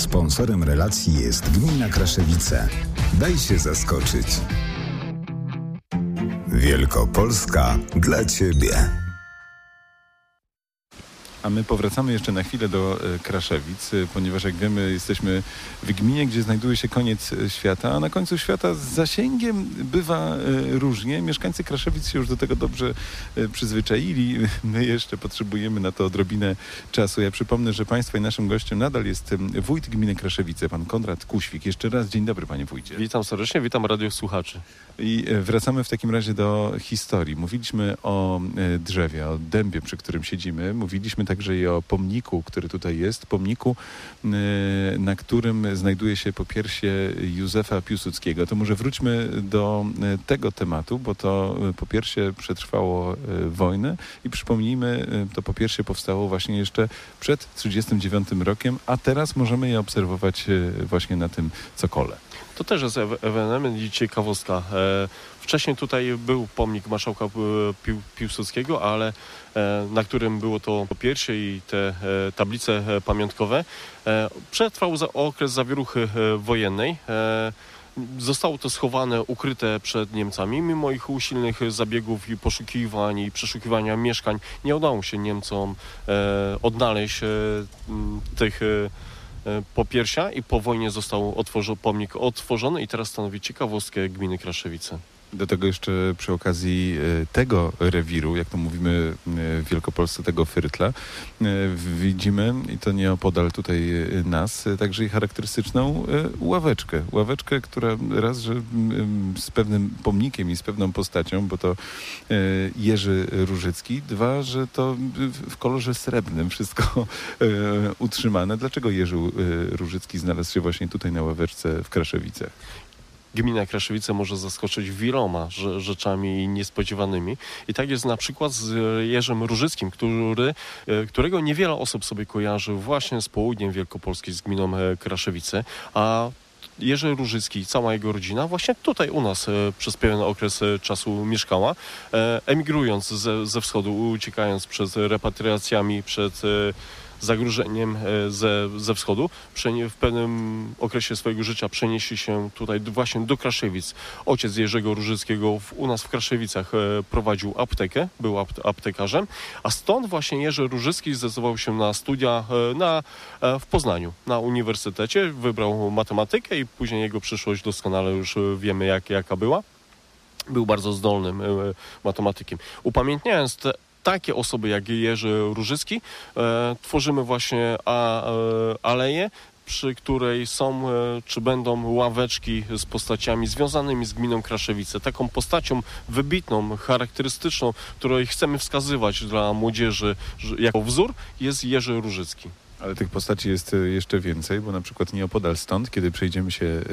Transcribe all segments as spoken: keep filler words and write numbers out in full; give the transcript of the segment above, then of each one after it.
Sponsorem relacji jest Gmina Kraszewice. Daj się zaskoczyć. Wielkopolska dla Ciebie. A my powracamy jeszcze na chwilę do Kraszewic, ponieważ jak wiemy, jesteśmy w gminie, gdzie znajduje się koniec świata, a na końcu świata z zasięgiem bywa różnie. Mieszkańcy Kraszewic się już do tego dobrze przyzwyczaili. My jeszcze potrzebujemy na to odrobinę czasu. Ja przypomnę, że Państwa i naszym gościem nadal jest wójt gminy Kraszewice, pan Konrad Kuświk. Jeszcze raz dzień dobry, panie wójcie. Witam serdecznie, witam radiosłuchaczy. I wracamy w takim razie do historii. Mówiliśmy o drzewie, o dębie, przy którym siedzimy. Mówiliśmy także i o pomniku, który tutaj jest. Pomniku, na którym znajduje się popiersie Józefa Piłsudskiego. To może wróćmy do tego tematu, bo to popiersie przetrwało wojnę i przypomnijmy, to popiersie powstało właśnie jeszcze przed trzydziestym dziewiątym rokiem, a teraz możemy je obserwować właśnie na tym cokole. To też jest ewenement i ciekawostka. Wcześniej tutaj był pomnik marszałka Pił- Piłsudskiego, ale na którym było to popiersie i te tablice pamiątkowe. Przetrwał za okres zawieruchy wojennej. Zostało to schowane, ukryte przed Niemcami. Mimo ich usilnych zabiegów i poszukiwań i przeszukiwania mieszkań nie udało się Niemcom odnaleźć tych popiersia i po wojnie został otworzy, pomnik otworzony i teraz stanowi ciekawostkę gminy Kraszewice. Do tego jeszcze przy okazji tego rewiru, jak to mówimy w Wielkopolsce, tego fyrtla, widzimy, i to nieopodal tutaj nas, także i charakterystyczną ławeczkę. Ławeczkę, która raz, że z pewnym pomnikiem i z pewną postacią, bo to Jerzy Różycki, dwa, że to w kolorze srebrnym wszystko utrzymane. Dlaczego Jerzy Różycki znalazł się właśnie tutaj na ławeczce w Kraszewicach? Gmina Kraszewice może zaskoczyć wieloma rzeczami niespodziewanymi. I tak jest na przykład z Jerzym Różyckim, który, którego niewiele osób sobie kojarzy właśnie z południem Wielkopolski, z gminą Kraszewice, a Jerzy Różycki, cała jego rodzina właśnie tutaj u nas przez pewien okres czasu mieszkała, emigrując ze, ze wschodu, uciekając przed repatriacjami, przed zagrożeniem ze, ze wschodu. W pewnym okresie swojego życia przenieśli się tutaj właśnie do Kraszewic. Ojciec Jerzego Różyckiego w, u nas w Kraszewicach prowadził aptekę, był aptekarzem, a stąd właśnie Jerzy Różycki zdecydował się na studia na, w Poznaniu, na uniwersytecie. Wybrał matematykę i później jego przyszłość doskonale już wiemy jak, jaka była. Był bardzo zdolnym matematykiem. Upamiętniając te takie osoby jak Jerzy Różycki, e, tworzymy właśnie a, e, aleję, przy której są e, czy będą ławeczki z postaciami związanymi z gminą Kraszewice. Taką postacią wybitną, charakterystyczną, której chcemy wskazywać dla młodzieży że, jako wzór, jest Jerzy Różycki. Ale tych postaci jest jeszcze więcej, bo na przykład nieopodal stąd, kiedy przejdziemy się y,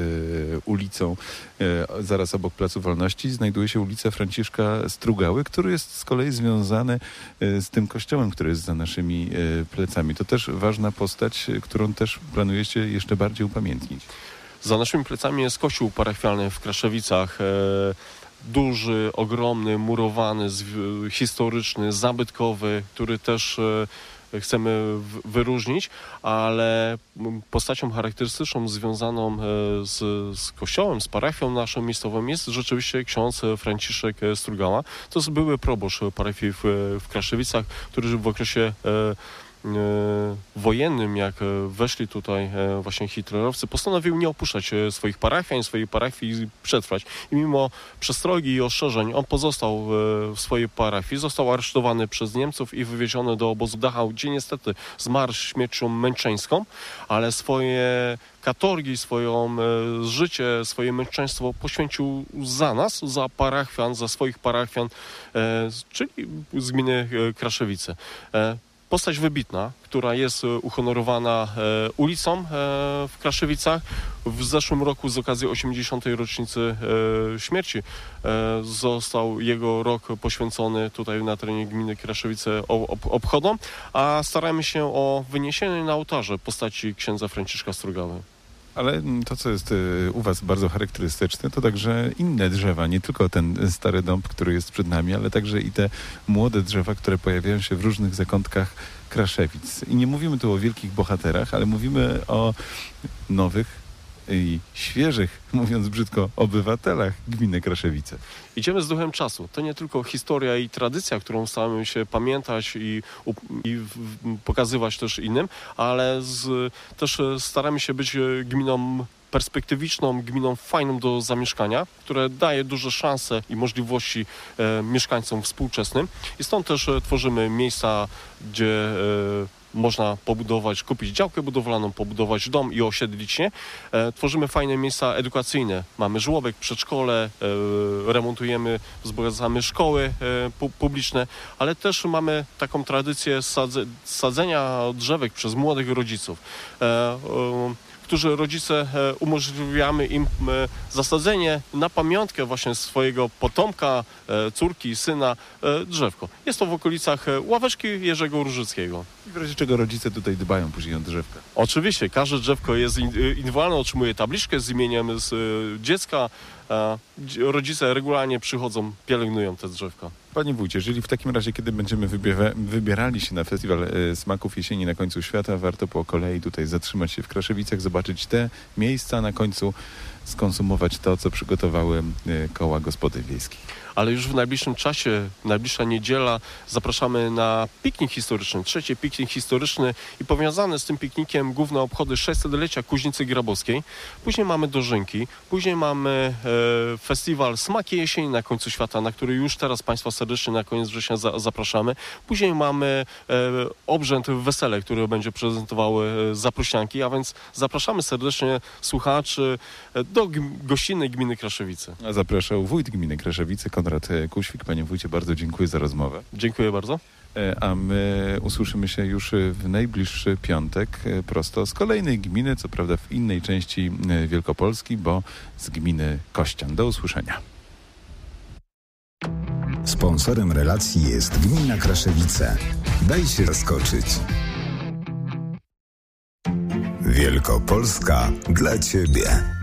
ulicą y, zaraz obok Placu Wolności, znajduje się ulica Franciszka Strugały, który jest z kolei związany y, z tym kościołem, który jest za naszymi y, plecami. To też ważna postać, którą też planujecie jeszcze bardziej upamiętnić. Za naszymi plecami jest kościół parafialny w Kraszewicach. Y- duży, ogromny, murowany, zw- historyczny, zabytkowy, który też y- chcemy wyróżnić, ale postacią charakterystyczną związaną z, z kościołem, z parafią naszą miejscową jest rzeczywiście ksiądz Franciszek Strugała. To jest były proboszcz parafii w, w Kraszewicach, który w okresie e, wojennym, jak weszli tutaj właśnie hitlerowcy, postanowił nie opuszczać swoich parafian, swojej parafii i przetrwać. I mimo przestrogi i ostrzeżeń on pozostał w swojej parafii, został aresztowany przez Niemców i wywieziony do obozu Dachau, gdzie niestety zmarł śmiercią męczeńską, ale swoje katorgi, swoją życie, swoje męczeństwo poświęcił za nas, za parafian, za swoich parafian, czyli z gminy Kraszewice. Postać wybitna, która jest uhonorowana e, ulicą e, w Kraszewicach. W zeszłym roku z okazji osiemdziesiątej rocznicy e, śmierci e, został jego rok poświęcony tutaj na terenie gminy Kraszewice ob- obchodom, a staramy się o wyniesienie na ołtarze postaci księdza Franciszka Strugały. Ale to, co jest u was bardzo charakterystyczne, to także inne drzewa, nie tylko ten stary dąb, który jest przed nami, ale także i te młode drzewa, które pojawiają się w różnych zakątkach Kraszewic. I nie mówimy tu o wielkich bohaterach, ale mówimy o nowych i świeżych, mówiąc brzydko, obywatelach gminy Kraszewice. Idziemy z duchem czasu. To nie tylko historia i tradycja, którą staramy się pamiętać i, i w, pokazywać też innym, ale z, też staramy się być gminą perspektywiczną, gminą fajną do zamieszkania, które daje duże szanse i możliwości e, mieszkańcom współczesnym. I stąd też e, tworzymy miejsca, gdzie e, można pobudować, kupić działkę budowlaną, pobudować dom i osiedlić się. E, tworzymy fajne miejsca edukacyjne. Mamy żłobek, przedszkole, e, remontujemy, wzbogacamy szkoły e, pu, publiczne, ale też mamy taką tradycję sadze, sadzenia drzewek przez młodych rodziców. E, e, którzy rodzice umożliwiamy im zasadzenie na pamiątkę właśnie swojego potomka, córki, syna, drzewko. Jest to w okolicach Ławeczki Jerzego Różyckiego. I w razie czego rodzice tutaj dbają później o drzewka? Oczywiście, każde drzewko jest indywidualne, otrzymuje tabliczkę z imieniem z dziecka. Rodzice regularnie przychodzą, pielęgnują te drzewka. Panie wójcie, jeżeli w takim razie, kiedy będziemy wybiera- wybierali się na festiwal e, Smaków Jesieni na końcu świata, warto po kolei tutaj zatrzymać się w Kraszewicach, zobaczyć te miejsca, na końcu skonsumować to, co przygotowały e, koła gospodyń wiejskich. Ale już w najbliższym czasie, najbliższa niedziela, zapraszamy na piknik historyczny, trzeci piknik historyczny i powiązane z tym piknikiem główne obchody sześćsetlecia Kuźnicy Grabowskiej. Później mamy dożynki, później mamy e, festiwal Smaki Jesieni na końcu świata, na który już teraz Państwa serdecznie na koniec września za, zapraszamy. Później mamy e, obrzęd wesele, który będzie prezentowały e, zaprosianki, a więc zapraszamy serdecznie słuchaczy e, do g- gościnnej gminy Kraszewice. A zapraszał wójt gminy Kraszewice, Konrad Kuświk. Panie wójcie, bardzo dziękuję za rozmowę. Dziękuję bardzo. A my usłyszymy się już w najbliższy piątek prosto z kolejnej gminy, co prawda w innej części Wielkopolski, bo z gminy Kościan. Do usłyszenia. Sponsorem relacji jest Gmina Kraszewice. Daj się zaskoczyć. Wielkopolska dla Ciebie.